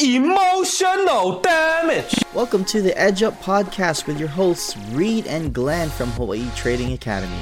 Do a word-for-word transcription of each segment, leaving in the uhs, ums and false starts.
Emotional damage. Welcome to the Edge Up Podcast with your hosts Reed and Glenn from Hawaii Trading Academy.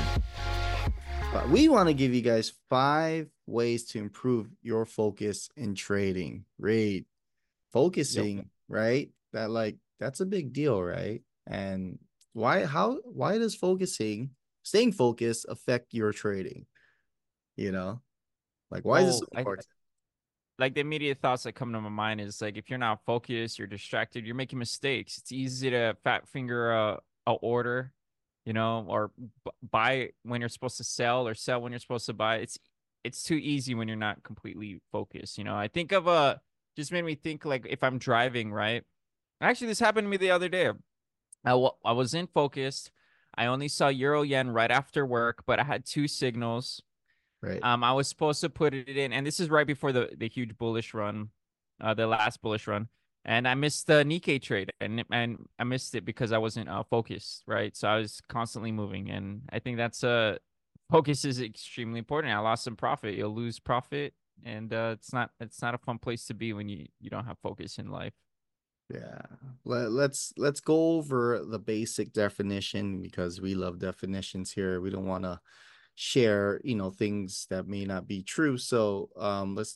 But we want to give you guys five ways to improve your focus in trading. Reed, focusing, yep. right? That like that's a big deal, right? And why how why does focusing, staying focused affect your trading? You know? Like why well, is it so important? I, like the immediate thoughts that come to my mind is like, if you're not focused, you're distracted, you're making mistakes. It's easy to fat finger a, a order, you know, or b- buy when you're supposed to sell or sell when you're supposed to buy. It's, it's too easy when you're not completely focused. You know, I think of a, just made me think like if I'm driving, right? Actually, this happened to me the other day. I, w- I was in focused. I only saw Euro Yen right after work, but I had two signals. Right. Um, I was supposed to put it in, and this is right before the, the huge bullish run, uh, the last bullish run, and I missed the Nikkei trade, and and I missed it because I wasn't uh, focused, right? So I was constantly moving, and I think that's uh focus is extremely important. I lost some profit. You'll lose profit, and uh, it's not it's not a fun place to be when you you don't have focus in life. Yeah, Let, let's let's go over the basic definition because we love definitions here. We don't want to share, you know, things that may not be true. So um, let's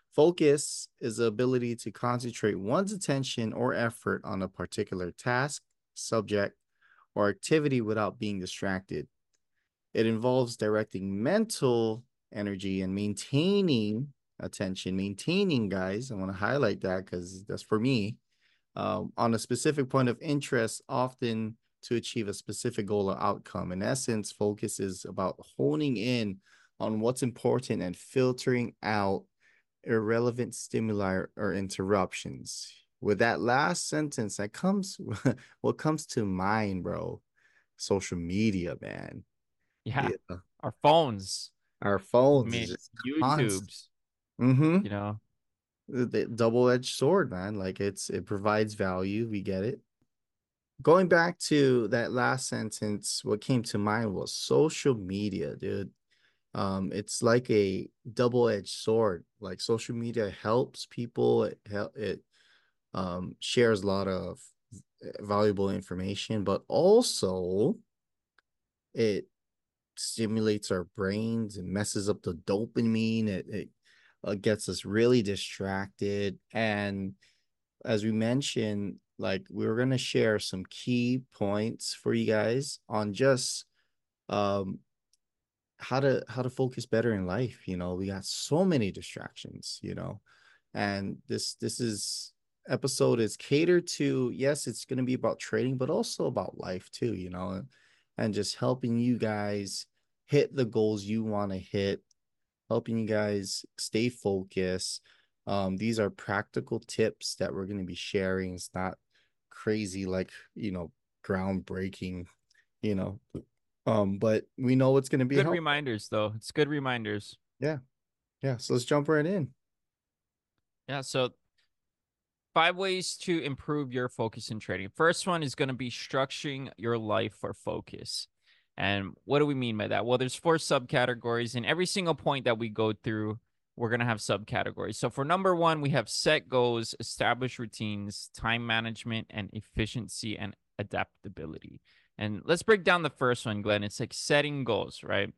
focus is the ability to concentrate one's attention or effort on a particular task, subject, or activity without being distracted. It involves directing mental energy and maintaining attention, maintaining, guys. I want to highlight that because that's for me, um, on a specific point of interest, often to achieve a specific goal or outcome. In essence, focus is about honing in on what's important and filtering out irrelevant stimuli or interruptions. With that last sentence, that comes what comes to mind, bro. Social media, man. Yeah, yeah. Our phones. Our phones. I mean, YouTubes. Mm-hmm. You know, the double-edged sword, man. Like it's it provides value. We get it. Going back to that last sentence, what came to mind was social media, dude. Um, it's like a double-edged sword. Like social media helps people. It it um shares a lot of valuable information, but also it stimulates our brains and messes up the dopamine. It it uh, gets us really distracted. And as we mentioned, like we we're going to share some key points for you guys on just um how to how to focus better in life. You know, we got so many distractions, you know, and this this is episode is catered to, yes, it's going to be about trading, but also about life too, you know, and just helping you guys hit the goals you want to hit, helping you guys stay focused. Um, these are practical tips that we're going to be sharing. It's not crazy, like, you know, groundbreaking, you know, um, but we know it's going to be good helpful. reminders, though. It's good reminders. Yeah. Yeah. So let's jump right in. Yeah. So five ways to improve your focus in trading. First one is going to be structuring your life for focus. And what do we mean by that? Well, there's four subcategories, and every single point that we go through, we're going to have subcategories. So for number one, we have set goals, establish routines, time management, and efficiency and adaptability. And let's break down the first one, Glenn. It's like setting goals, right?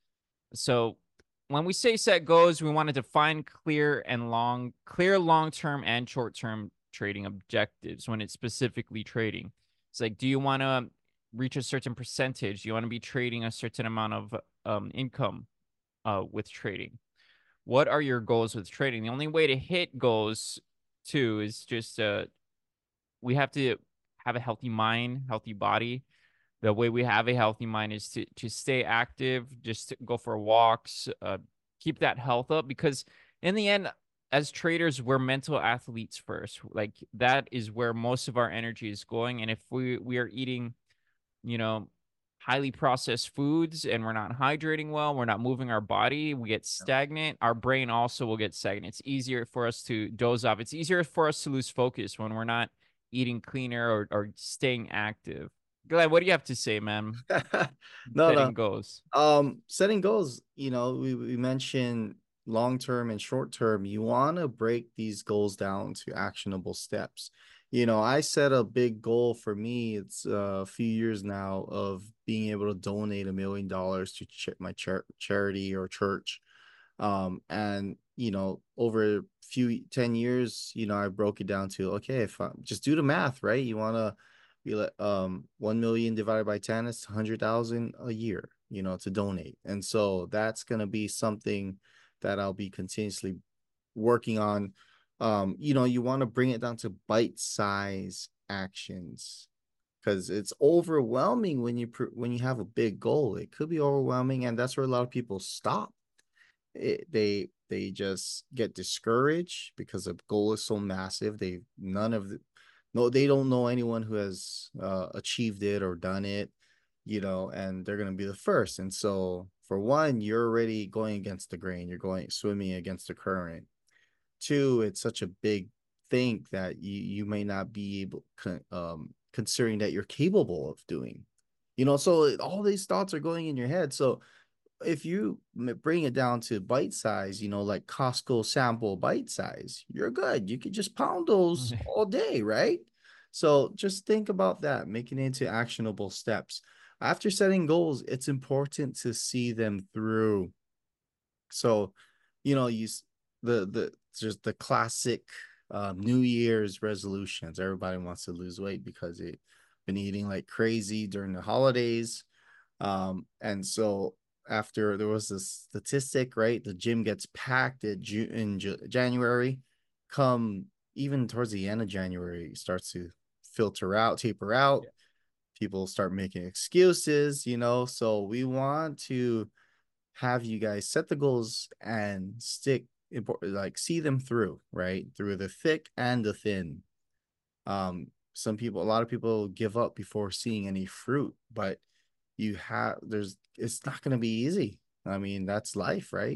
So when we say set goals, we want to define clear and long, clear long-term and short-term trading objectives when it's specifically trading. It's like, do you want to reach a certain percentage? You want to be trading a certain amount of um, income uh, with trading. What are your goals with trading? The only way to hit goals too is just uh, we have to have a healthy mind, healthy body. The way we have a healthy mind is to, to stay active, just to go for walks, uh, keep that health up, because in the end, as traders, we're mental athletes first. Like that is where most of our energy is going. And if we, we are eating, you know, highly processed foods and we're not hydrating well, we're not moving our body, we get stagnant. Our brain also will get stagnant. It's easier for us to doze off. It's easier for us to lose focus when we're not eating cleaner or, or staying active. Glenn, what do you have to say, man? no, setting no. goals. Um, setting goals, you know, we, we mentioned long term and short term, you want to break these goals down to actionable steps. You know, I set a big goal for me. It's uh, a few years now of being able to donate a million dollars to ch- my char- charity or church. Um, and you know, over a few ten years, you know, I broke it down to okay, if I just do the math, right? You want to be like um one million divided by ten is one hundred thousand a year, you know, to donate. And so that's gonna be something that I'll be continuously working on. Um, you know, you want to bring it down to bite-size actions because it's overwhelming when you pr- when you have a big goal. It could be overwhelming, and that's where a lot of people stop. It, they they just get discouraged because the goal is so massive. They none of the no, they don't know anyone who has uh, achieved it or done it, you know, and they're gonna be the first. And so, for one, you're already going against the grain. You're going swimming against the current. Two, it's such a big thing that you you may not be able, um, considering that you're capable of doing. You know, so all these thoughts are going in your head. So if you bring it down to bite size, you know, like Costco sample bite size, you're good. You could just pound those all day, right? So just think about that, making it into actionable steps. After setting goals, it's important to see them through. So, you know, you the the just the classic um, New Year's resolutions. Everybody wants to lose weight because they've been eating like crazy during the holidays, um, and so after there was this statistic, right? The gym gets packed at June in Ju- January. Come even towards the end of January, it starts to filter out, taper out. Yeah. People start making excuses, you know. So we want to have you guys set the goals and stick, like see them through, right? Through the thick and the thin. Um, some people, a lot of people give up before seeing any fruit, but you have there's it's not going to be easy. I mean, that's life, right?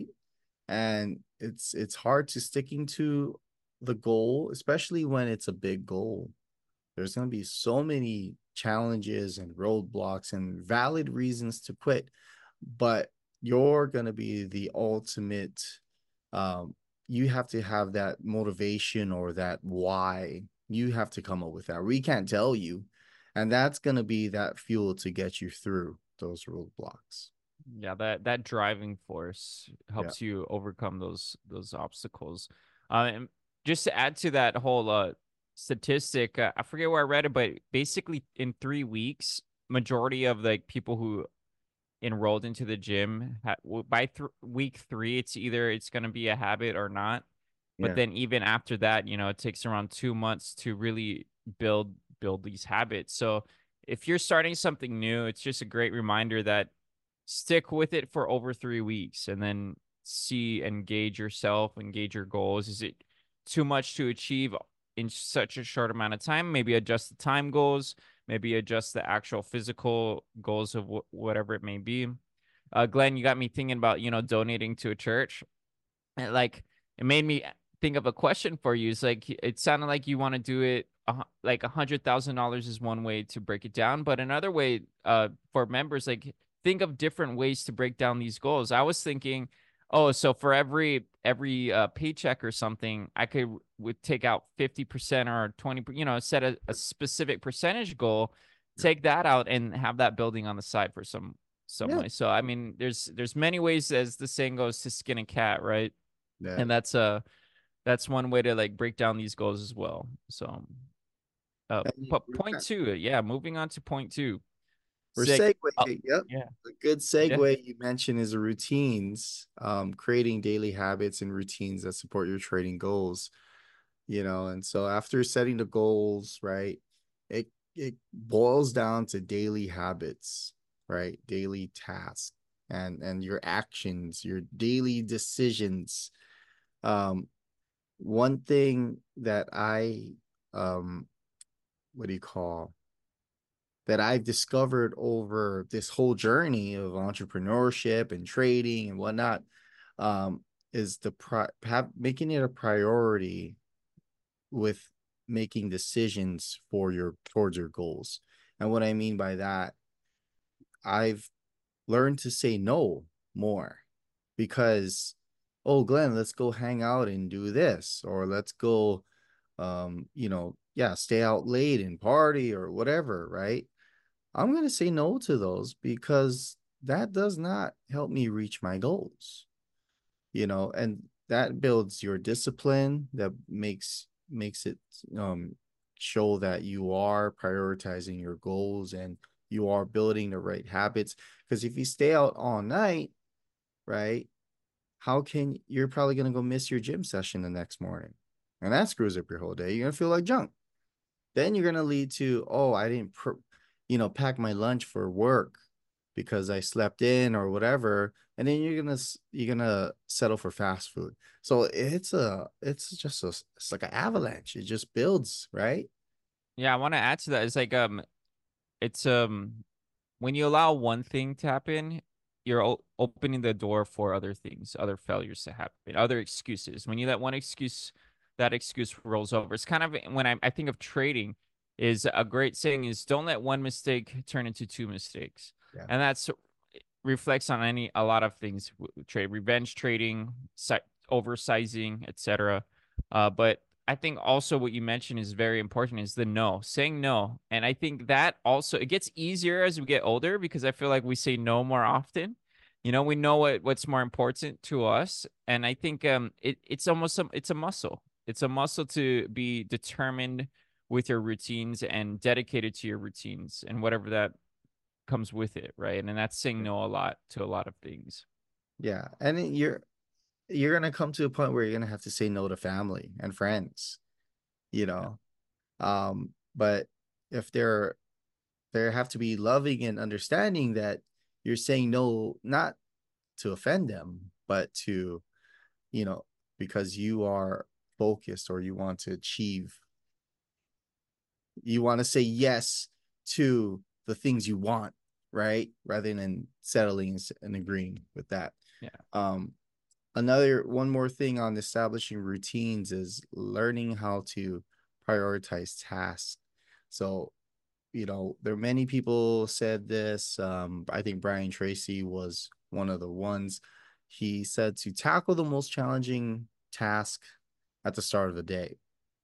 And it's it's hard to sticking to the goal, especially when it's a big goal. There's going to be so many challenges and roadblocks and valid reasons to quit, but you're going to be the ultimate. um you have to have that motivation or that why. You have to come up with that. We can't tell you, and that's going to be that fuel to get you through those roadblocks. Yeah, that that driving force Yeah. helps you overcome those those obstacles. Uh, and just to add to that whole uh, statistic, uh, I forget where I read it, but basically in three weeks, majority of like people who enrolled into the gym ha- w- by th- week three, it's either it's going to be a habit or not. But Yeah. then even after that, you know, it takes around two months to really build build these habits. So if you're starting something new, it's just a great reminder that stick with it for over three weeks and then see and gauge yourself and gauge your goals. Is it too much to achieve in such a short amount of time? Maybe adjust the time goals, maybe adjust the actual physical goals of wh- whatever it may be. Uh, Glenn, you got me thinking about, you know, donating to a church. And like, it made me think of a question for you. It's like, it sounded like you want to do it uh, like a hundred thousand dollars is one way to break it down, but another way uh for members, like think of different ways to break down these goals. I was thinking, oh, so for every every uh, paycheck or something, I could would take out fifty percent or twenty, you know, set a, a specific percentage goal, Yeah. take that out and have that building on the side for some some Yeah. way. So I mean, there's there's many ways, as the saying goes, to skin a cat, right? Yeah. And that's uh that's one way to like break down these goals as well. So uh And but we're, point two, yeah, moving on to point two. we're Sick. segue. Oh, Yep. yeah. A good Yeah. segue you mentioned is routines, um, creating daily habits and routines that support your trading goals. You know, and so after setting the goals, right, it it boils down to daily habits, right? Daily tasks and and your actions, your daily decisions. Um, one thing that I um what do you call that I've discovered over this whole journey of entrepreneurship and trading and whatnot, um, is the pri- have, making it a priority with making decisions for your towards your goals. And what I mean by that, I've learned to say no more because oh, Glenn, let's go hang out and do this, or let's go, um, you know, yeah, stay out late and party or whatever, right? I'm going to say no to those because that does not help me reach my goals, you know, and that builds your discipline, that makes makes it um show that you are prioritizing your goals and you are building the right habits. Because if you stay out all night, right, how can you're probably going to go miss your gym session the next morning, and that screws up your whole day. You're going to feel like junk. Then you're going to lead to, oh, I didn't pr- you know, pack my lunch for work because I slept in or whatever, and then you're going to you're going to settle for fast food. So it's a it's just a it's like an avalanche. It just builds, right? Yeah, I want to add to that. It's like um it's um when you allow one thing to happen, you're o- opening the door for other things, other failures to happen, other excuses. When you let one excuse, that excuse rolls over. It's kind of when I, I think of trading, is a great saying is don't let one mistake turn into two mistakes. Yeah. And that's reflects on any a lot of things, trade, revenge trading, si- oversizing, et cetera. Uh, but I think also what you mentioned is very important is the no, saying no. And I think that also it gets easier as we get older because I feel like we say no more often. You know, we know what, what's more important to us. And I think um it, it's almost a, it's a muscle. It's a muscle to be determined with your routines and dedicated to your routines and whatever that comes with it, right? And that's saying no a lot to a lot of things. Yeah. And then you're you're going to come to a point where you're going to have to say no to family and friends, you Yeah. know. Um but if they're there have to be loving and understanding that you're saying no not to offend them, but to, you know, because you are focused or you want to achieve, you want to say yes to the things you want, right? Rather than settling and agreeing with that. Yeah. Um, another one more thing on establishing routines is learning how to prioritize tasks. So, you know, there are many people said this. Um, I think Brian Tracy was one of the ones. He said to tackle the most challenging task at the start of the day.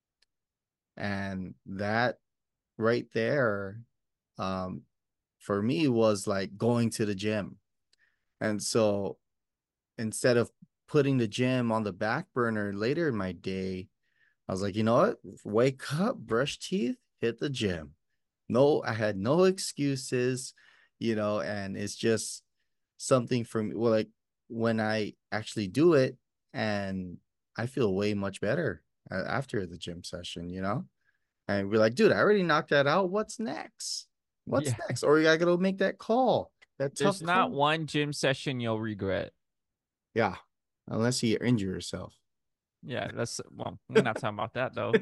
And that right there, um, for me was like going to the gym. And so instead of putting the gym on the back burner later in my day, I was like, you know what? Wake up, brush teeth, hit the gym. No, I had no excuses, you know, and it's just something for me. Well, like when I actually do it, and I feel way much better after the gym session, you know, and we're like, dude, I already knocked that out. What's next? What's Yeah. next? Or you gotta go make that call, that tough There's not call. one gym session you'll regret. Yeah, unless you injure yourself. Yeah, that's well, we're not talking about that though.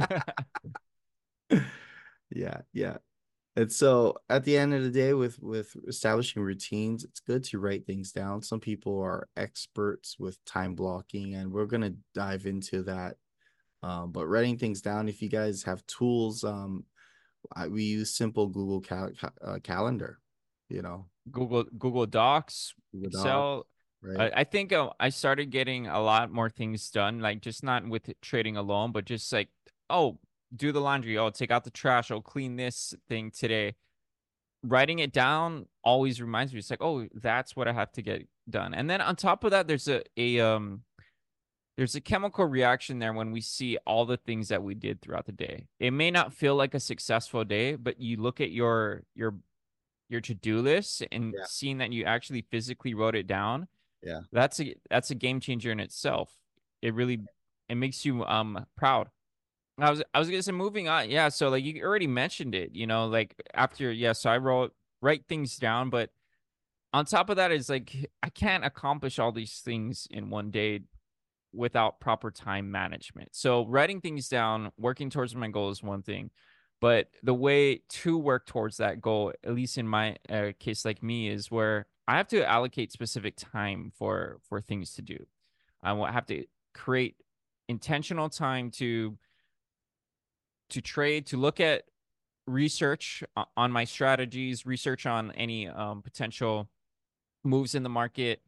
Yeah, yeah. And so at the end of the day, with with establishing routines, it's good to write things down. Some people are experts with time blocking, and we're gonna dive into that. Um, but writing things down, if you guys have tools, um, I, we use simple Google cal- uh, Calendar, you know, Google Google Docs, Google Docs, Excel. I, right? I think uh, I started getting a lot more things done, like just not with trading alone, but just like, oh, do the laundry, oh, take out the trash, oh, clean this thing today. Writing it down always reminds me, it's like, oh, that's what I have to get done. And then on top of that, there's a, a um there's a chemical reaction there when we see all the things that we did throughout the day. It may not feel like a successful day, but you look at your your your to-do list and Yeah, seeing that you actually physically wrote it down, yeah, that's a that's a game changer in itself. It really it makes you um proud. I was I was gonna say moving on. Yeah, so like you already mentioned it, you know, like after yeah, so I wrote write things down, but on top of that is like I can't accomplish all these things in one day without proper time management. So writing things down, working towards my goal is one thing, but the way to work towards that goal, at least in my uh, case, like me, is where I have to allocate specific time for for things to do. I will have to create intentional time to to trade, to look at research on my strategies, research on any um, potential moves in the market,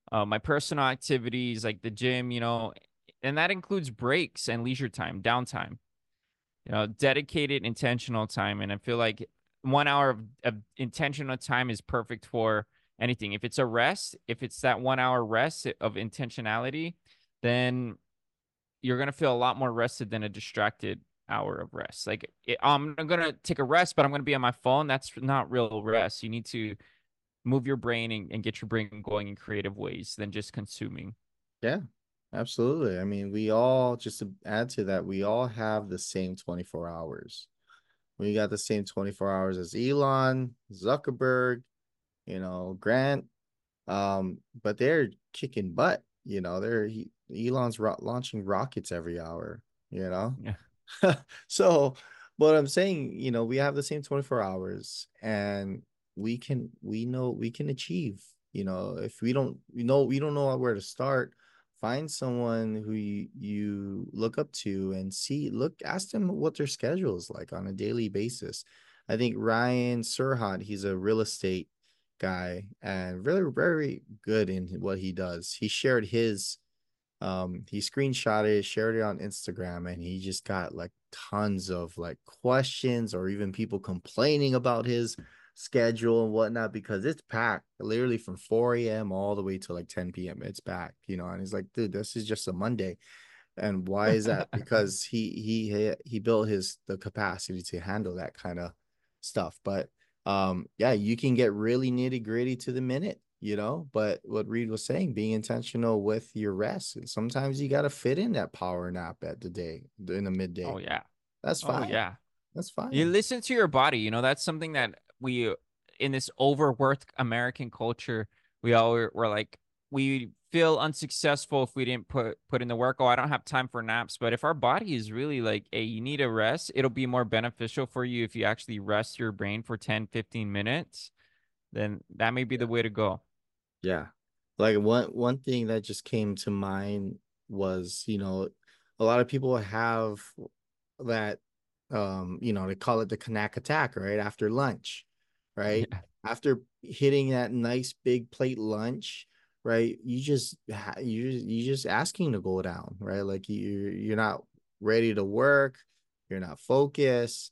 uh, my personal activities like the gym, you know, and that includes breaks and leisure time, downtime, you know, dedicated intentional time. And I feel like one hour of, of intentional time is perfect for anything. If it's a rest, if it's that one hour rest of intentionality, then you're going to feel a lot more rested than a distracted hour of rest. Like it, I'm going to take a rest, but I'm going to be on my phone. That's not real rest. You need to move your brain and, and get your brain going in creative ways than just consuming. Yeah, absolutely. I mean, we all, just to add to that, we all have the same twenty-four hours. We got the same twenty-four hours as Elon, Zuckerberg, you know, Grant. Um, but they're kicking butt, you know, they're he, Elon's ro launching rockets every hour, you know. Yeah. So, but I'm saying, you know, we have the same twenty-four hours and we can, we know we can achieve, you know, if we don't, you know, we don't know where to start, find someone who you, you look up to and see, look, ask them what their schedule is like on a daily basis. I think Ryan Serhant, he's a real estate guy and really very good in what he does. He shared his um he screenshotted it, shared it on Instagram, and he just got like tons of like questions or even people complaining about his schedule and whatnot because it's packed literally from four a m all the way to like ten p m. It's packed, you know, and he's like, dude, this is just a Monday. And why is that? Because he he he built his the capacity to handle that kind of stuff. But um yeah, you can get really nitty gritty to the minute, you know. But what Reed was saying, being intentional with your rest. Sometimes you got to fit in that power nap at the day in the Oh midday. yeah. That's Oh fine. yeah. That's You fine. listen to your body. You know, that's something that we, in this overworked American culture, we all were, were like, we feel unsuccessful if we didn't put put in the work. Oh, I don't have time for naps. But if our body is really like, hey, you need a rest, it'll be more beneficial for you if you actually rest your brain for ten, fifteen minutes, then that may be the way to go. Yeah. Like one one thing that just came to mind was, you know, a lot of people have that um, you know, they call it the knack attack, right? After lunch, right? Yeah. After hitting that nice big plate lunch, right? You just you you just asking to go down, right? Like you you're not ready to work, you're not focused,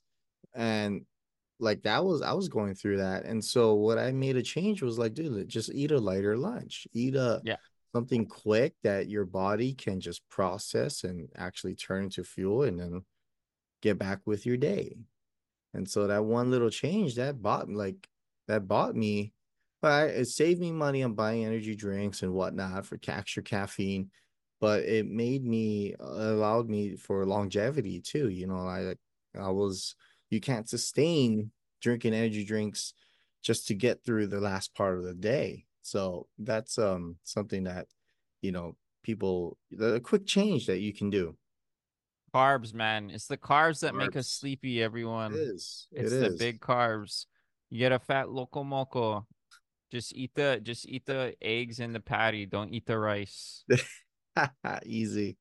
and like that was I was going through that. And so what I made a change was like, dude, just eat a lighter lunch. Eat a Yeah. something quick that your body can just process and actually turn into fuel and then get back with your day. And so that one little change that bought like that bought me, but it saved me money on buying energy drinks and whatnot for extra caffeine. But it made me allowed me for longevity too. You know, I I was you can't sustain drinking energy drinks just to get through the last part of the day. So that's um something that you know people the quick change that you can do. Carbs, man. It's the carbs that make us Carbs. sleepy, It everyone. is. It It's the is. big carbs. You get a fat loco moco. Just eat the just eat the eggs and the patty. Don't eat the rice. Easy.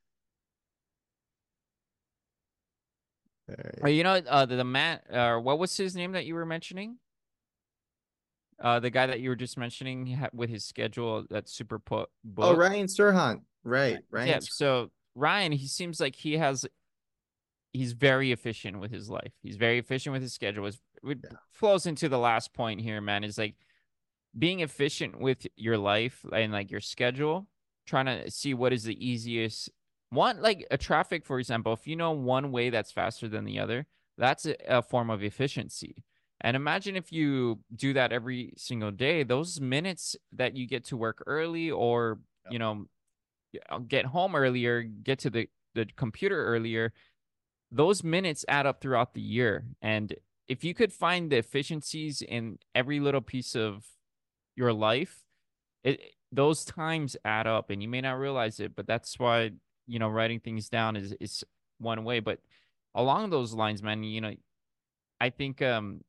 All Uh, right. You know, uh, the, the man, uh, what was his name that you were mentioning? Uh, the guy that you were just mentioning he had- with his schedule that's super po Oh, booked. Ryan Serhant. Right. Right. Ryan. Yeah. Ser- So Ryan, he seems like he has he's very efficient with his life. He's very efficient with his schedule. It's, it yeah. flows into the last point here, man. Is like being efficient with your life and like your schedule, trying to see what is the easiest one, like a traffic, for example, if you know one way that's faster than the other, that's a, a form of efficiency. And imagine if you do that every single day, those minutes that you get to work early or, Yeah. you know, get home earlier, get to the, the computer earlier, those minutes add up throughout the year. And if you could find the efficiencies in every little piece of your life, it those times add up and you may not realize it, but that's why, you know, writing things down is is one way. But along those lines, man, you know, I think um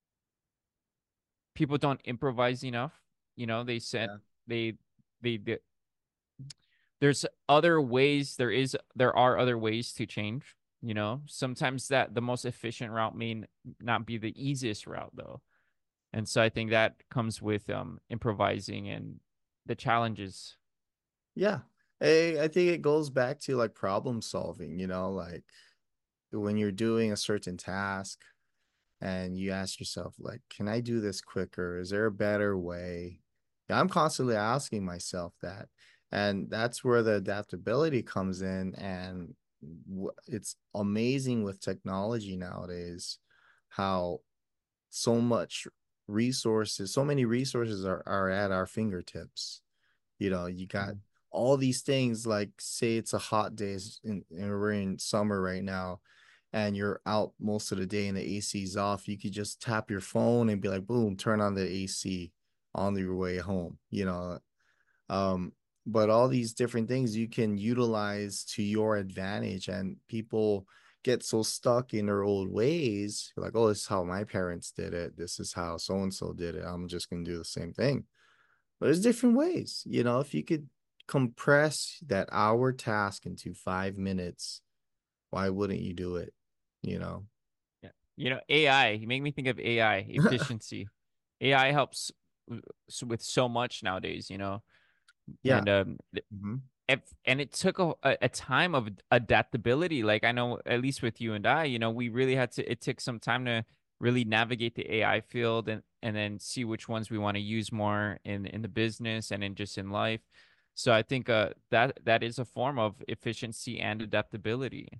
people don't improvise enough. You know, they said Yeah. they they, they there's other ways, there is there are other ways to change, you know. Sometimes that the most efficient route may not be the easiest route though. And so I think that comes with um improvising and the challenges. Yeah. I, I think it goes back to like problem solving, you know, like when you're doing a certain task and you ask yourself, like, can I do this quicker? Is there a better way? Yeah, I'm constantly asking myself that. And that's where the adaptability comes in. And it's amazing with technology nowadays how so much resources, so many resources are, are at our fingertips. You know, you got Mm. all these things like say it's a hot day and we're in summer right now and you're out most of the day and the A C's off, you could just tap your phone and be like, boom, turn on the A C on your way home, you know. Um, but all these different things you can utilize to your advantage, and people get so stuck in their old ways, like, oh, this is how my parents did it. This is how so and so did it. I'm just gonna do the same thing. But there's different ways, you know, if you could compress that hour task into five minutes, why wouldn't you do it? You know? Yeah. You know, A I, you make me think of A I efficiency. A I helps w- s- with so much nowadays, you know, Yeah. and um, th- Mhm. if, and it took a, a a time of adaptability. Like I know, at least with you and I, you know, we really had to. It took some time to really navigate the A I field and and then see which ones we want to use more in in the business and in just in life. So I think uh that that is a form of efficiency and adaptability.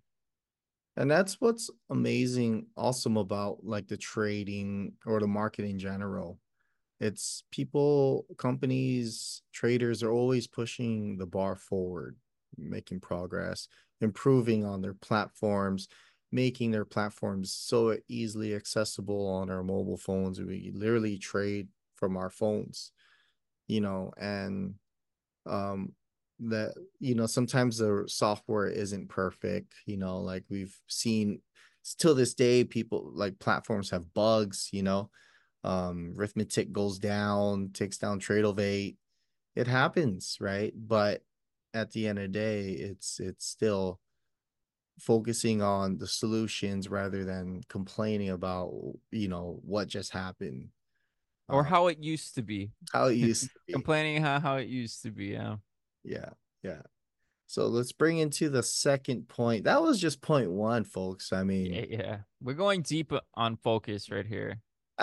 And that's what's amazing, awesome about like the trading or the market in general. It's people, companies, traders are always pushing the bar forward, making progress, improving on their platforms, making their platforms so easily accessible on our mobile phones. We literally trade from our phones, you know, and um that you know sometimes the software isn't perfect, you know, like we've seen till this day people like platforms have bugs, you know, um arithmetic goes down, takes down Tradovate. It happens, right? But at the end of the day, it's it's still focusing on the solutions rather than complaining about, you know, what just happened, Or uh how it used to be. how it used to be. Complaining how, how it used to be. Yeah. Yeah, yeah. So let's bring into the second point. That was just point one, folks. I Yeah, mean, yeah. We're going deep on focus right here.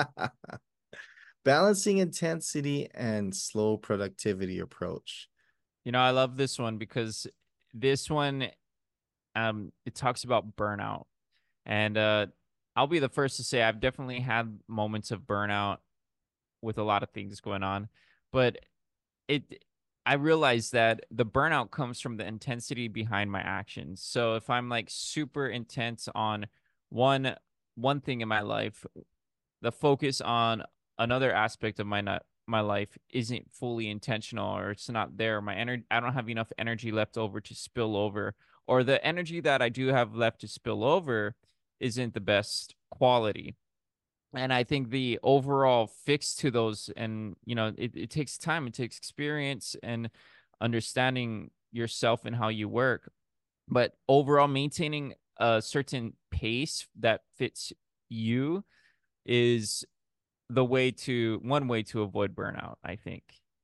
balancing intensity and slow productivity approach. You know, I love this one because this one um it talks about burnout. And uh I'll be the first to say I've definitely had moments of burnout with a lot of things going on, but it I realize that the burnout comes from the intensity behind my actions. So if I'm like super intense on one one thing in my life, the focus on another aspect of my not my life isn't fully intentional, or it's not there. My energy, I don't have enough energy left over to spill over, or the energy that I do have left to spill over isn't the best quality. And I think the overall fix to those, and you know, it, it takes time, it takes experience and understanding yourself and how you work. But overall, maintaining a certain pace that fits you is the way to one way to avoid burnout, I think.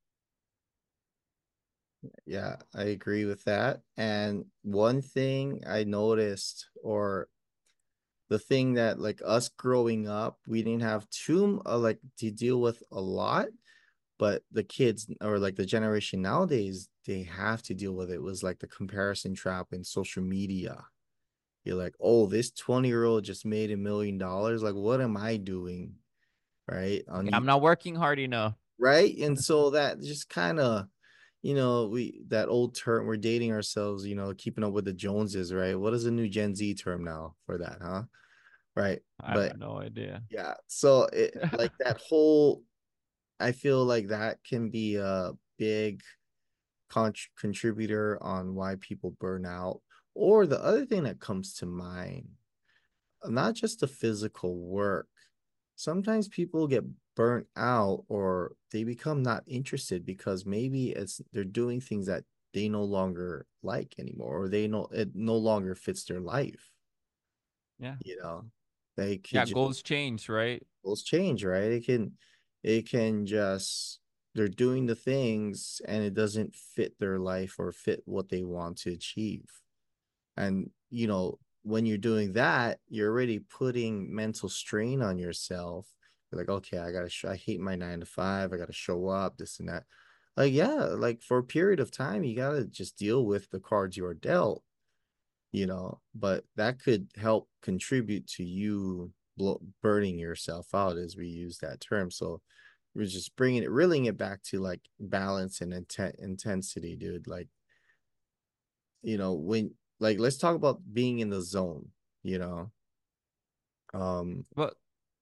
Yeah, I agree with that. And one thing I noticed, or the thing that like us growing up, we didn't have too uh, like to deal with a lot, but the kids or like the generation nowadays, they have to deal with it. It was like the comparison trap in social media. You're like, oh, this twenty year old just made a million dollars. Like, what am I doing? Right. On Yeah, you, I'm not working hard enough. right. And so that just kind of, you know, we that old term, we're dating ourselves, you know, keeping up with the Joneses, right? What is the new Gen Z term now for that, huh? Right. I But have no idea. yeah, so it like that whole, I feel like that can be a big con- contributor on why people burn out. Or the other thing that comes to mind, not just the physical work. Sometimes people get burnt out or they become not interested because maybe it's they're doing things that they no longer like anymore, or they know it no longer fits their life. Yeah. You know, they could Yeah, just goals change, right? goals change, right? It can it can just they're doing the things and it doesn't fit their life or fit what they want to achieve. And you know, when you're doing that, you're already putting mental strain on yourself. You're like, okay, I gotta sh- I hate my nine to five, I gotta show up, this and that. Like, yeah, like for a period of time you gotta just deal with the cards you're dealt, you know, but that could help contribute to you blo- burning yourself out, as we use that term. So we're just bringing it, reeling it back to like balance and intent intensity, dude. Like, you know, when, like, let's talk about being in the zone, you know. Um, But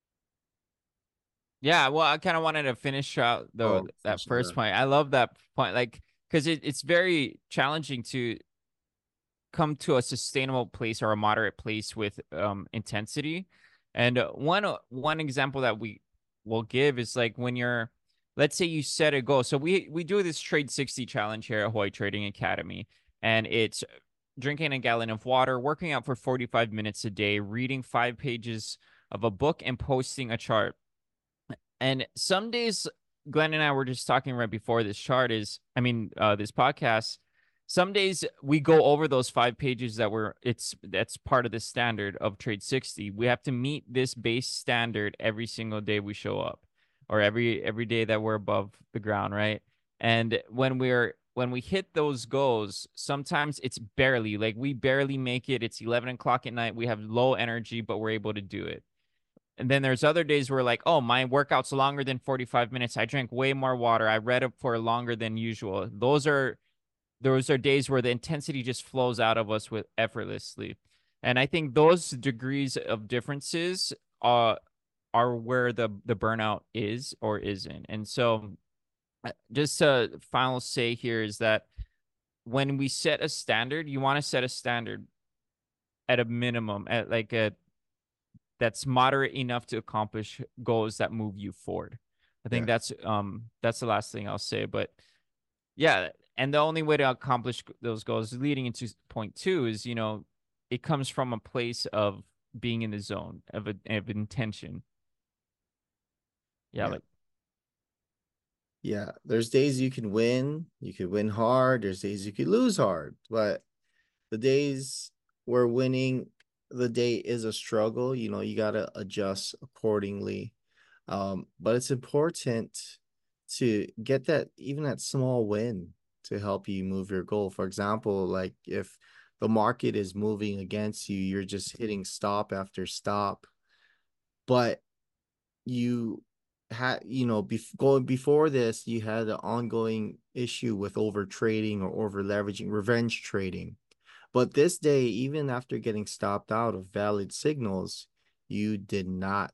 yeah, well, I kind of wanted to finish out the oh, for that first sure. point. I love that point, like, because it, it's very challenging to come to a sustainable place or a moderate place with um intensity. And uh, one uh, one example that we will give is like when you're, let's say you set a goal. So we we do this Trade sixty challenge here at Hawaii Trading Academy, and it's drinking a gallon of water, working out for forty-five minutes a day, reading five pages of a book, and posting a chart. And some days, Glenn and I were just talking right before this chart is, I mean, uh, this podcast. Some days we go over those five pages that were, it's, that's part of the standard of Trade sixty. We have to meet this base standard every single day we show up, or every, every day that we're above the ground, right? And when we're, when we hit those goals, sometimes it's barely, like we barely make it. It's eleven o'clock at night. We have low energy, but we're able to do it. And then there's other days where like, oh, my workout's longer than forty-five minutes. I drank way more water. I read it for longer than usual. Those are those are days where the intensity just flows out of us with effortlessly. And I think those degrees of differences are are where the the burnout is or isn't. And so uh, just a final say here is that when we set a standard, you want to set a standard at a minimum, at like a that's moderate enough to accomplish goals that move you forward. I think Yeah. that's um that's the last thing I'll say. But yeah, and the only way to accomplish those goals leading into point two is, you know, it comes from a place of being in the zone of a, of intention. Yeah, Yeah. like Yeah. There's days you can win, you could win hard, there's days you could lose hard, but the days where winning the day is a struggle, you know, you got to adjust accordingly. Um, but it's important to get that, even that small win, to help you move your goal. For example, like if the market is moving against you, you're just hitting stop after stop, but you had, you know, bef- going before this, you had an ongoing issue with over trading or over leveraging, revenge trading. But this day, even after getting stopped out of valid signals, you did not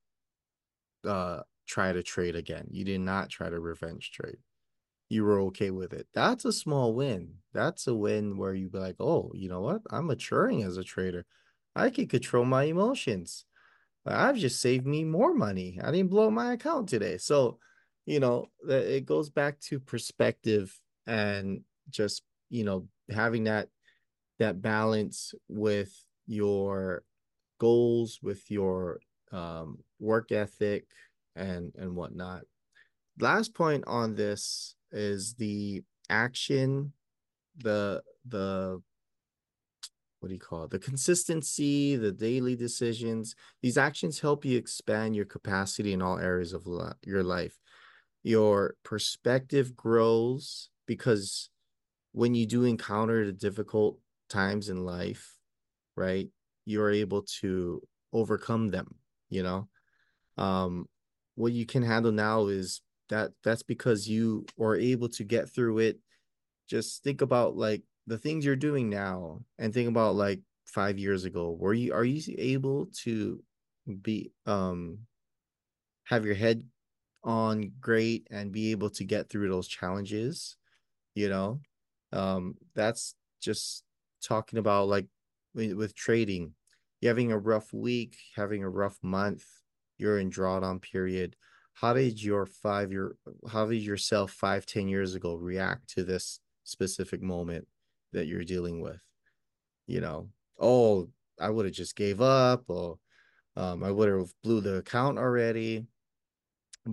uh try to trade again. You did not try to revenge trade. You were okay with it. That's a small win. That's a win where you be like, oh, you know what? I'm maturing as a trader. I can control my emotions. I've just saved me more money. I didn't blow my account today. So, you know, it goes back to perspective and just, you know, having that that balance with your goals, with your um, work ethic, and and whatnot. Last point on this is the action, the the what do you call it? The consistency, the daily decisions. These actions help you expand your capacity in all areas of li- your life. Your perspective grows because when you do encounter the difficult times in life, right, you're able to overcome them, you know. Um, what you can handle now is that that's because you are able to get through it. Just think about like the things you're doing now and think about like five years ago. Were you are you able to be um have your head on great and be able to get through those challenges, you know? Um, that's just talking about like with, with trading. You're having a rough week, having a rough month, you're in drawdown period. How did your five year how did yourself five, ten years ago react to this specific moment that you're dealing with? You know, oh, I would have just gave up, or um, I would have blew the account already. But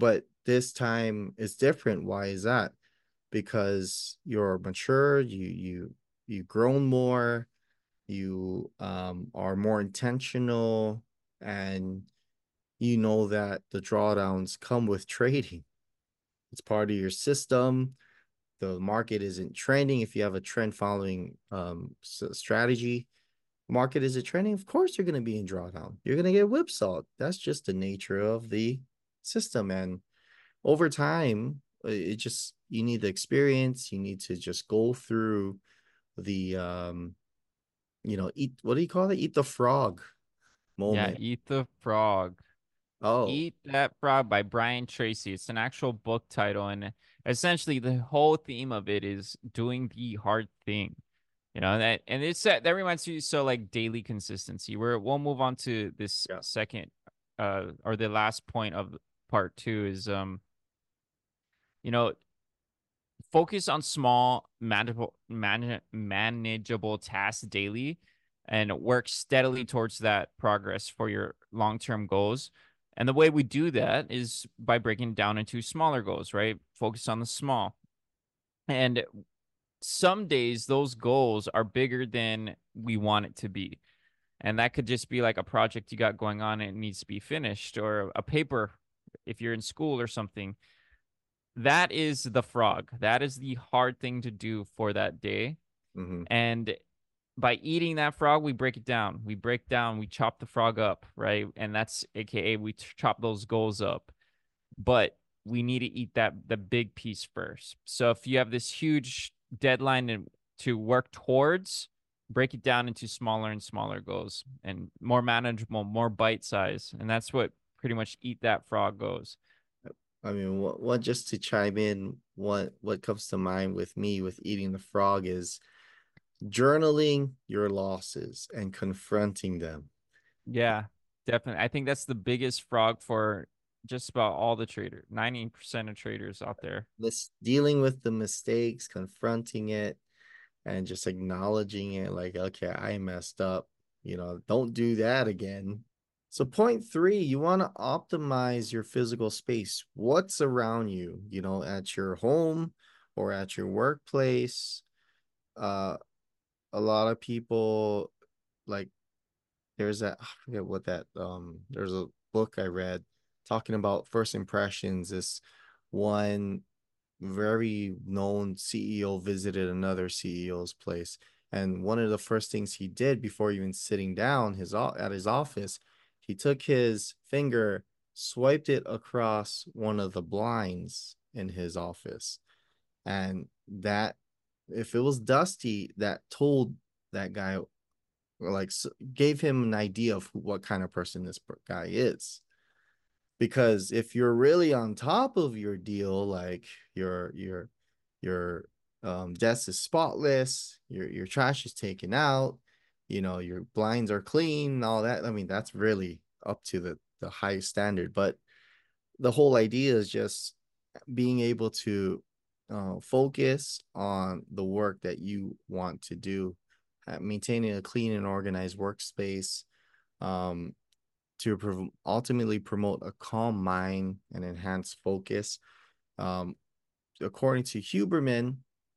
this time is different. Why is that? Because you're mature, you you you've grown more, you um are more intentional, and you know that the drawdowns come with trading. It's part of your system. The market isn't trending. If you have a trend following um strategy, market isn't trending, of course you're going to be in drawdown. You're going to get whipsawed. That's just the nature of the system. And over time, it just, you need the experience. You need to just go through the um you know, eat, what do you call it, eat the frog Yeah, moment. Eat the Frog. Oh, Eat That Frog by Brian Tracy. It's an actual book title, and essentially the whole theme of it is doing the hard thing. You know, that and it's that that reminds you so like daily consistency. Where we'll move on to this yeah. second uh or the last point of part two is um, you know, focus on small manageable man, manageable tasks daily and work steadily towards that progress for your long-term goals. And the way we do that is by breaking down into smaller goals, right? Focus on the small. And some days those goals are bigger than we want it to be. And that could just be like a project you got going on and it needs to be finished, or a paper if you're in school or something. That is the frog. That is the hard thing to do for that day. Mm-hmm. And by eating that frog, we break it down. We break down, we chop the frog up, right? And that's A K A we chop those goals up. But we need to eat that the big piece first. So if you have this huge deadline to, to work towards, break it down into smaller and smaller goals and more manageable, more bite size. And that's what pretty much eat that frog goes. I mean, what, what just to chime in, what what comes to mind with me with eating the frog is journaling your losses and confronting them. Yeah, definitely. I think that's the biggest frog for just about all the traders, ninety percent of traders out there. This dealing with the mistakes, confronting it, and just acknowledging it, like, okay, I messed up. You know, don't do that again. So point three, you want to optimize your physical space. What's around you, you know, at your home or at your workplace. Uh, a lot of people, like, there's that, I forget what that um there's a book I read talking about first impressions. This one very known C E O visited another C E O's place, and one of the first things he did before even sitting down his at his office, he took his finger, swiped it across one of the blinds in his office, and that, if it was dusty, that told that guy, or like, gave him an idea of what kind of person this guy is. Because if you're really on top of your deal, like your your your um desk is spotless, your your trash is taken out, you know, your blinds are clean, all that, I mean, that's really up to the the highest standard. But the whole idea is just being able to uh, focus on the work that you want to do, uh, maintaining a clean and organized workspace, um, to prov- ultimately promote a calm mind and enhance focus. Um, according to Huberman,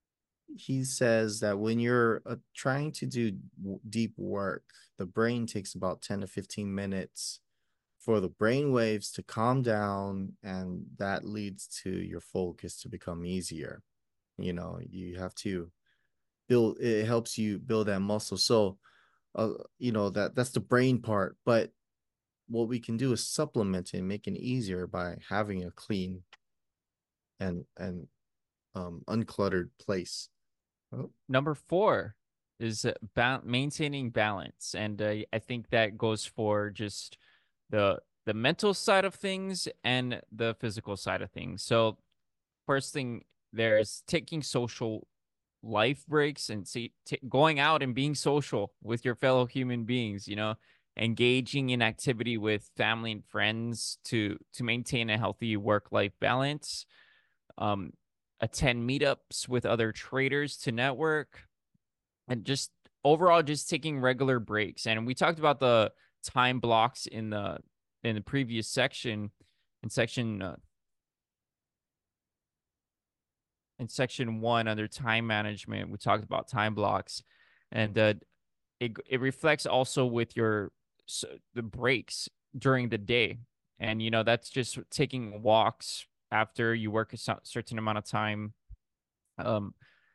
he says that when you're uh, trying to do w- deep work, the brain takes about ten to fifteen minutes for the brain waves to calm down, and that leads to your focus to become easier. You know, you have to build, it helps you build that muscle. So, uh, you know, that that's the brain part. But what we can do is supplement it and make it easier by having a clean and and um uncluttered place. Oh, Number four is uh, ba- maintaining balance, and uh, I think that goes for just the the mental side of things and the physical side of things. So first thing there is taking social life breaks and see t- going out and being social with your fellow human beings, you know, engaging in activity with family and friends to to maintain a healthy work life balance. Um, attend meetups with other traders to network, and just overall just taking regular breaks. And we talked about the time blocks in the in the previous section, in section uh, in section one under time management, we talked about time blocks, and uh, it it reflects also with your so the breaks during the day, and you know that's just taking walks after you work a certain amount of time. Um,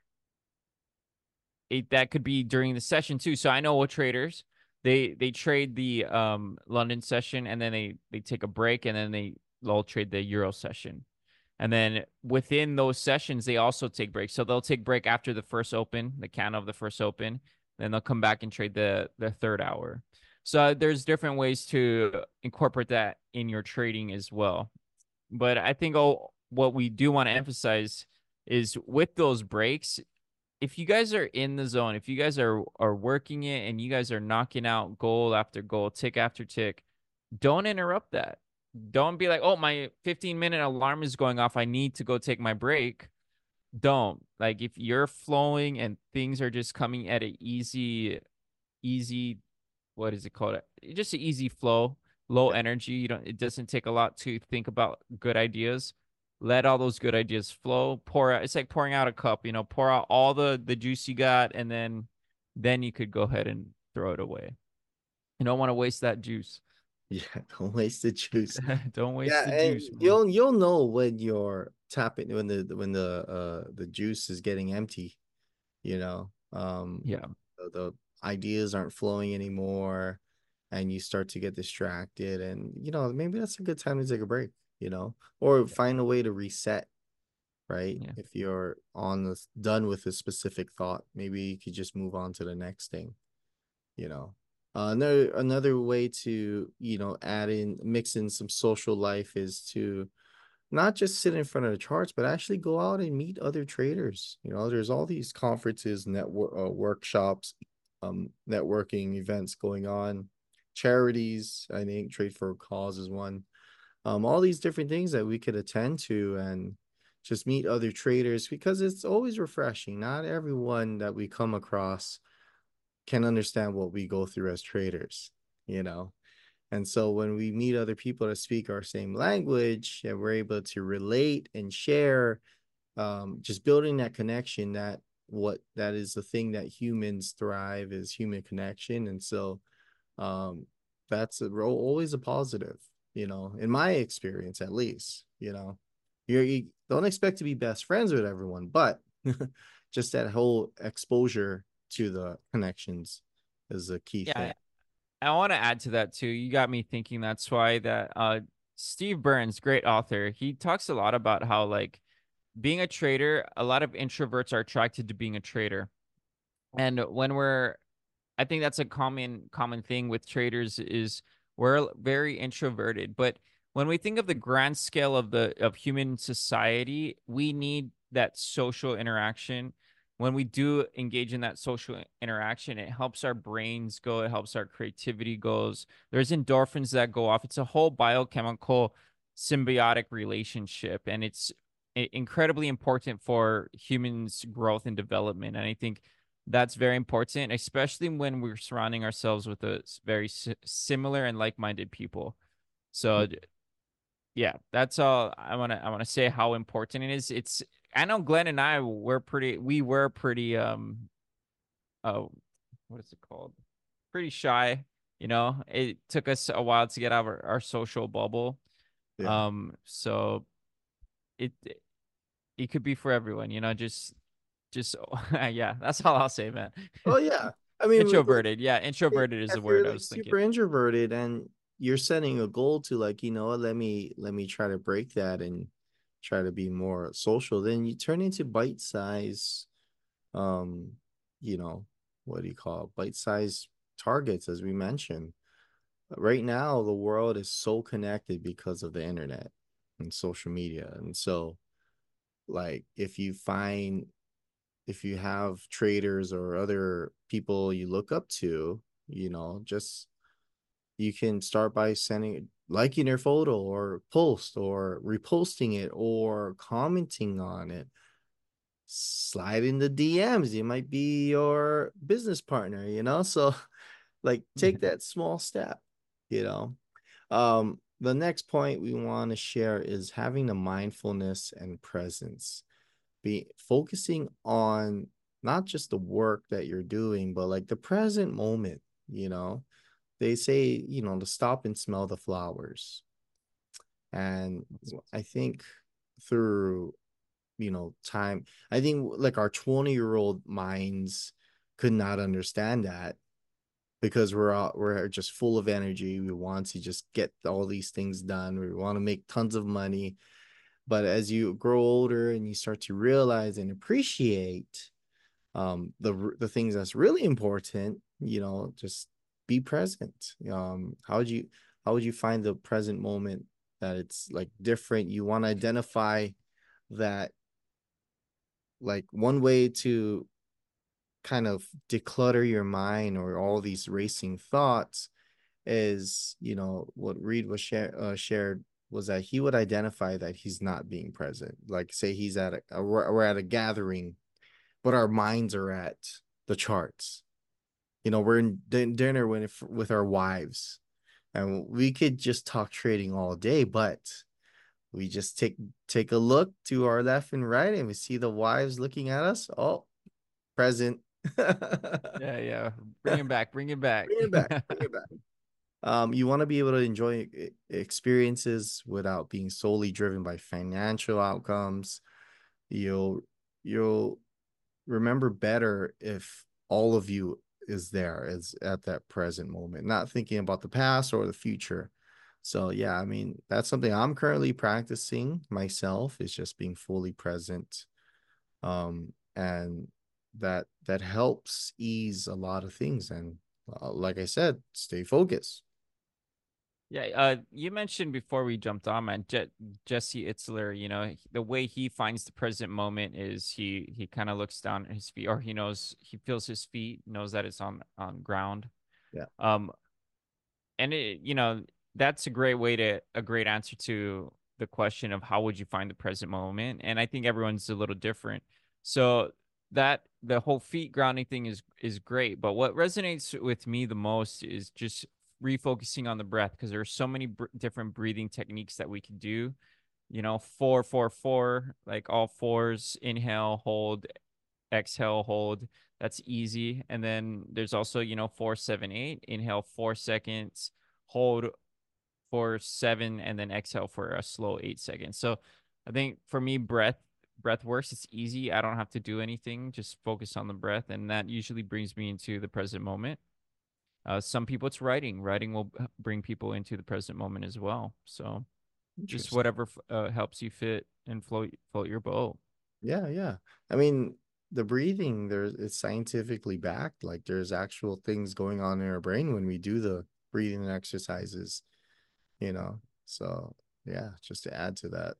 it, that could be during the session too. So I know what traders they they trade the um London session and then they they take a break and then they they'll trade the Euro session. And then within those sessions, they also take breaks. So they'll take break after the first open, the count of the first open. Then they'll come back and trade the the third hour. So uh, there's different ways to incorporate that in your trading as well. But I think oh, what we do want to emphasize is with those breaks, if you guys are in the zone, if you guys are are working it and you guys are knocking out goal after goal, tick after tick, don't interrupt that. Don't be like, "Oh, my fifteen minute alarm is going off. I need to go take my break." Don't. Like if you're flowing and things are just coming at an easy easy what is it called? Just an easy flow, low Yeah. energy. You don't it doesn't take a lot to think about good ideas. Let all those good ideas flow. Pour out it's like pouring out a cup, you know, pour out all the the juice you got and then then you could go ahead and throw it away. You don't want to waste that juice. Yeah, don't waste the juice. Don't waste Yeah, the and juice, man. you'll you'll know when you're tapping when the when the uh the juice is getting empty, you know. Um Yeah. the, the ideas aren't flowing anymore and you start to get distracted and you know, maybe that's a good time to take a break, you know, or find a way to reset, right? Yeah. If you're on the done with a specific thought, maybe you could just move on to the next thing, you know. Uh, another another way to, you know, add in mix in some social life is to not just sit in front of the charts, but actually go out and meet other traders. You know, there's all these conferences, network uh, workshops, um, networking events going on, charities. I think Trade for a Cause is one. Um, all these different things that we could attend to and just meet other traders because it's always refreshing. Not everyone that we come across can understand what we go through as traders, you know. And so when we meet other people that speak our same language and we're able to relate and share, um, just building that connection, that what that is the thing that humans thrive is human connection. And so um, that's a, always a positive, you know, in my experience, at least, you know, you're, you don't expect to be best friends with everyone, but just that whole exposure to the connections is a key thing. Yeah. I want to add to that too. You got me thinking that's why that uh Steve Burns, great author, he talks a lot about how like being a trader, a lot of introverts are attracted to being a trader. And when we're I think that's a common common thing with traders is we're very introverted. But when we think of the grand scale of the of human society, we need that social interaction. When we do engage in that social interaction, it helps our brains go, it helps our creativity goes. There's endorphins that go off. It's a whole biochemical symbiotic relationship, and it's incredibly important for humans' growth and development. And I think that's very important, especially when we're surrounding ourselves with a very si- similar and like-minded people. So yeah, that's all I want to I want to say how important it is. It's I know Glenn and I were pretty we were pretty um oh what is it called? Pretty shy, you know. It took us a while to get out of our, our social bubble. Yeah. Um so it it could be for everyone, you know, just just yeah, that's all I'll say, man. Oh yeah. I mean, like, Introverted. Yeah, introverted is if the you're word I like was thinking. super introverted and you're setting a goal to like, you know what, let me let me try to break that and try to be more social, then you turn into bite size, um, you know, what do you call it? Bite size targets, as we mentioned. Right now, the world is so connected because of the internet and social media. And so, like, if you find if you have traders or other people you look up to, you know, just you can start by sending liking their photo or post or reposting it or commenting on it. Slide in the D Ms. You might be your business partner, you know? So like take that small step, you know. Um, the next point we want to share is having the mindfulness and presence. be focusing on not just the work that you're doing, but like the present moment, you know. They say, you know, to stop and smell the flowers. And I think through, you know, time, I think like our twenty year old minds could not understand that because we're all, we're just full of energy. We want to just get all these things done. We want to make tons of money. But as you grow older and you start to realize and appreciate um the the things that's really important, you know, just be present. Um how would you how would you find the present moment that it's like different? You want to identify that, like one way to kind of declutter your mind or all these racing thoughts is, you know, what Reed was share, uh, shared was that he would identify that he's not being present. Like, say he's at a, a we're at a gathering, but our minds are at the charts. You know, we're in dinner with with our wives, and we could just talk trading all day, but we just take take a look to our left and right, and we see the wives looking at us. Oh, present. Yeah, yeah. Bring him back. Bring him back. Bring it back. Bring it back. Um, you want to be able to enjoy experiences without being solely driven by financial outcomes. You'll you'll remember better if all of you is there is at that present moment, not thinking about the past or the future. So yeah, I mean, that's something I'm currently practicing myself, is just being fully present. Um, and that that helps ease a lot of things. And uh, like I said, stay focused. Yeah, uh, you mentioned before we jumped on, man, Je Jesse Itzler, you know, the way he finds the present moment is he he kind of looks down at his feet, or he knows he feels his feet, knows that it's on on ground. Yeah, Um, and it, you know, that's a great way to a great answer to the question of how would you find the present moment. And I think everyone's a little different. So that the whole feet grounding thing is is great, but what resonates with me the most is just refocusing on the breath, because there are so many br- different breathing techniques that we can do. You know, four, four, four, like all fours, inhale, hold, exhale, hold. That's easy. And then there's also, you know, four, seven, eight. Inhale four seconds, hold for seven, and then exhale for a slow eight seconds. So I think for me, breath breath works. It's easy. I don't have to do anything. Just focus on the breath, and that usually brings me into the present moment. Uh, some people it's writing. Writing will bring people into the present moment as well. So just interesting. whatever uh, helps you fit and float float your boat. Yeah, yeah. I mean, the breathing, there's it's scientifically backed. Like there's actual things going on in our brain when we do the breathing exercises, you know. So yeah, just to add to that.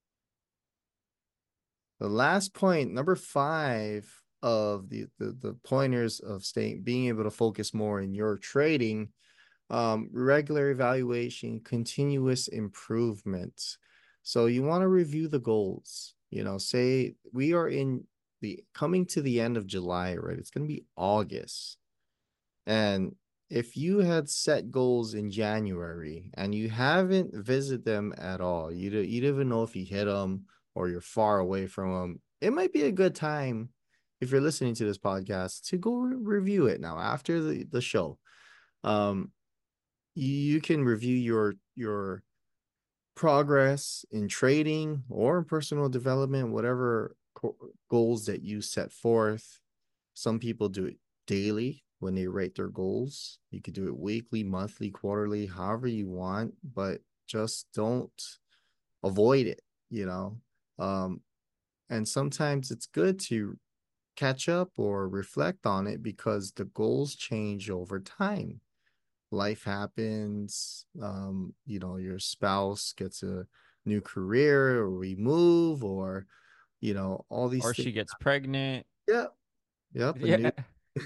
The last point, number five of the the, the pointers of staying being able to focus more in your trading, um, regular evaluation, continuous improvement. So you want to review the goals. You know, say we are in the coming to the end of July, right? It's going to be August. And if you had set goals in January and you haven't visited them at all, you don't, you don't even know if you hit them or you're far away from them, it might be a good time, if you're listening to this podcast, to go re- review it now after the, the show. Um, you can review your your progress in trading or in personal development, whatever co- goals that you set forth. Some people do it daily when they write their goals. You could do it weekly, monthly, quarterly, however you want, but just don't avoid it, you know. Um, and sometimes it's good to catch up or reflect on it because the goals change over time. Life happens, um you know, your spouse gets a new career, or we move, or you know, all these Or things. she gets pregnant. Yep, yep, a Yeah. new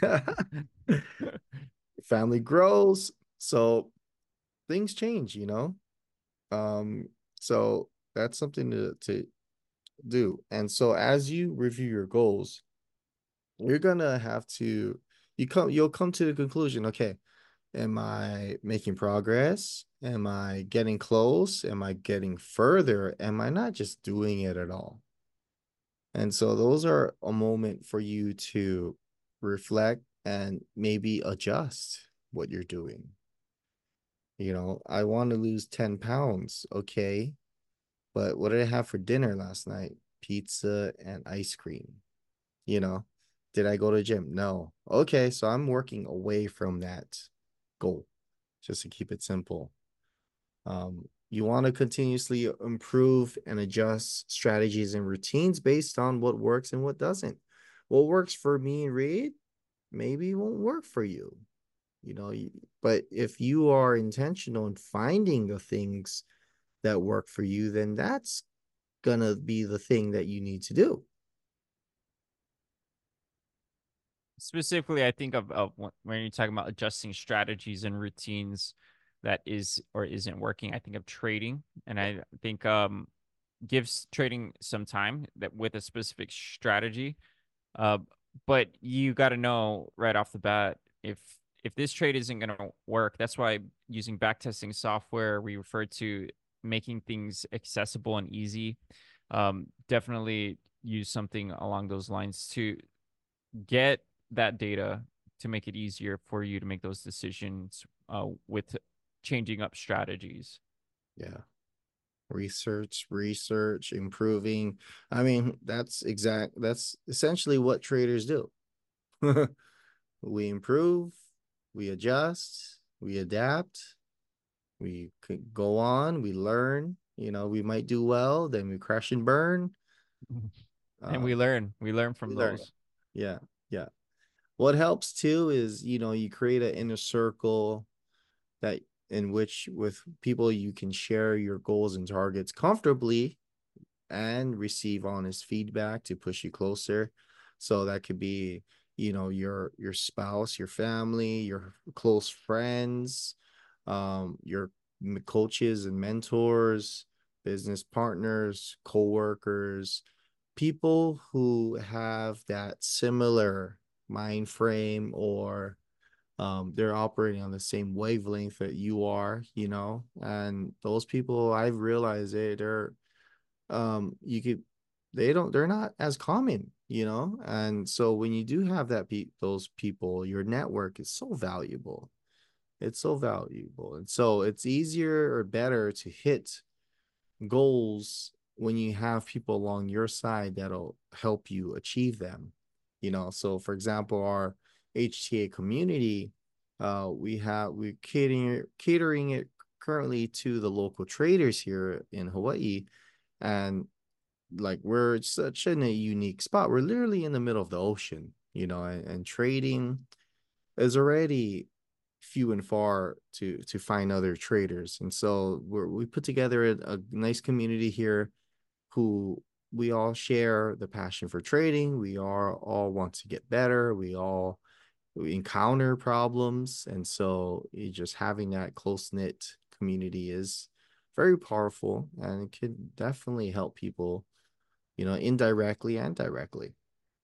family grows, so things change, you know. um so that's something to to do. And so as you review your goals, you're gonna have to, you come you'll come to the conclusion, okay, am I making progress? Am I getting close? Am I getting further? Am I not just doing it at all? And so those are a moment for you to reflect and maybe adjust what you're doing. You know, I want to lose ten pounds. Okay. But what did I have for dinner last night? Pizza and ice cream. You know, did I go to the gym? No. Okay. So I'm working away from that goal just to keep it simple. Um, you want to continuously improve and adjust strategies and routines based on what works and what doesn't. What works for me and Reed maybe won't work for you, you know. But if you are intentional in finding the things that work for you, then that's gonna be the thing that you need to do. Specifically, I think of, of when you're talking about adjusting strategies and routines that is or isn't working. I think of trading, and I think um gives trading some time that with a specific strategy. Uh, but you got to know right off the bat if if this trade isn't going to work. That's why using backtesting software, we refer to making things accessible and easy. Um, definitely use something along those lines to get that data to make it easier for you to make those decisions uh, with changing up strategies. Yeah. Research, research, improving. I mean, that's exact that's essentially what traders do. We improve, we adjust, we adapt, we could go on, we learn. You know, we might do well, then we crash and burn. And Uh, we learn, we learn we from learn. those. Yeah, yeah. What helps too is, you know, you create an inner circle that in which with people you can share your goals and targets comfortably and receive honest feedback to push you closer. So that could be, you know, your your spouse, your family, your close friends, um, your coaches and mentors, business partners, co-workers, people who have that similar mind frame, or um, they're operating on the same wavelength that you are, you know. And those people, I've realized they they're um you could they don't they're not as common, you know. And so when you do have that pe- those people, your network is so valuable. It's so valuable. And so it's easier or better to hit goals when you have people along your side that'll help you achieve them, you know. So for example, our H T A community, uh we have we're catering catering it currently to the local traders here in Hawaii. And like we're such in a unique spot. We're literally in the middle of the ocean, you know, and, and trading is already few and far to to find other traders. And so we're, we put together a, a nice community here who we all share the passion for trading. We are all want to get better. We all we encounter problems, and so just having that close knit community is very powerful, and it can definitely help people, you know, indirectly and directly.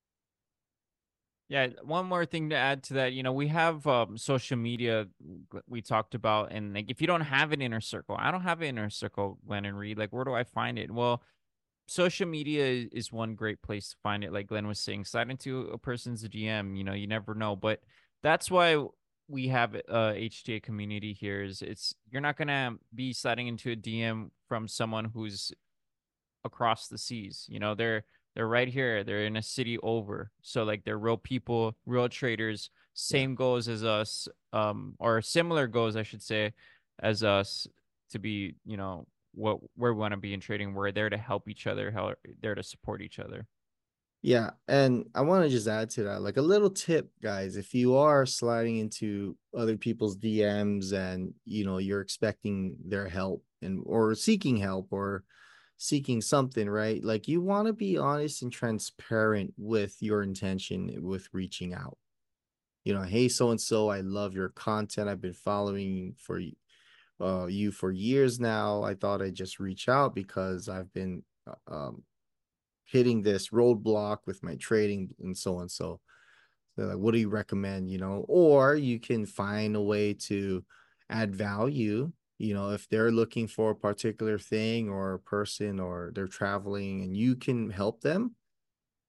Yeah, one more thing to add to that, you know, we have um, social media we talked about, and like if you don't have an inner circle, I don't have an inner circle, Glenn and Reed. Like, where do I find it? Well, social media is one great place to find it. Like Glenn was saying, slide into a person's D M. You know, you never know, but that's why we have a H T A community here. Is it's you're not gonna be sliding into a D M from someone who's across the seas. You know, they're they're right here. They're in a city over. So like they're real people, real traders, Yeah. same goals as us, um, or similar goals, I should say, as us to be, you know, what where we want to be in trading. We're there to help each other, how there to support each other. Yeah, and I want to just add to that, like a little tip, guys. If you are sliding into other people's D Ms and you know you're expecting their help and or seeking help or seeking something, right? Like you want to be honest and transparent with your intention with reaching out. You know, hey, so and so, I love your content. I've been following for uh, you for years now. I thought I'd just reach out because I've been uh, um, hitting this roadblock with my trading and so on. So, so like, what do you recommend? You know, or you can find a way to add value. You know, if they're looking for a particular thing or a person or they're traveling and you can help them,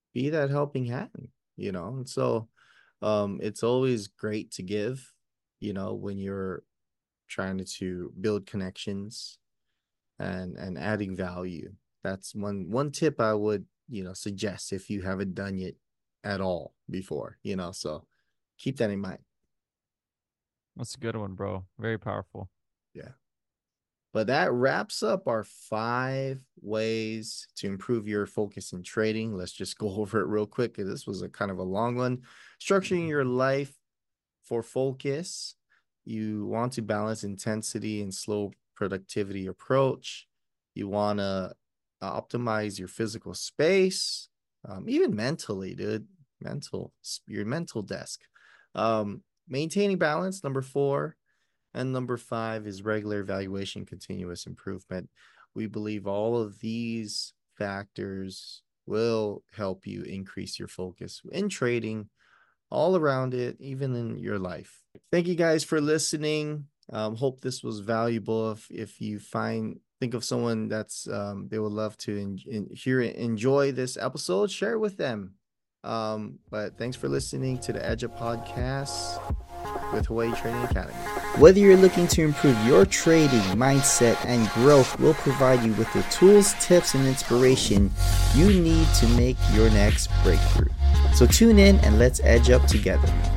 be that helping hand, you know. And so um it's always great to give, you know, when you're trying to build connections and and adding value. That's one one tip I would, you know, suggest if you haven't done it at all before, you know. So keep that in mind. That's a good one, bro. Very powerful. Yeah. But that wraps up our five ways to improve your focus in trading. Let's just go over it real quick. This was a kind of a long one. Structuring your life for focus. You want to balance intensity and slow productivity approach. You want to optimize your physical space, um, even mentally, dude. Mental, your mental desk. Um, maintaining balance, number four. And number five is regular evaluation, continuous improvement. We believe all of these factors will help you increase your focus in trading, all around it, even in your life. Thank you guys for listening. Um, hope this was valuable. If if you find think of someone that's um, they would love to in, in, hear enjoy this episode, share it with them. Um, but thanks for listening to the Edge Up Podcast with Hawaii Trading Academy. Whether you're looking to improve your trading mindset and growth, we'll provide you with the tools, tips, and inspiration you need to make your next breakthrough. So tune in and let's edge up together.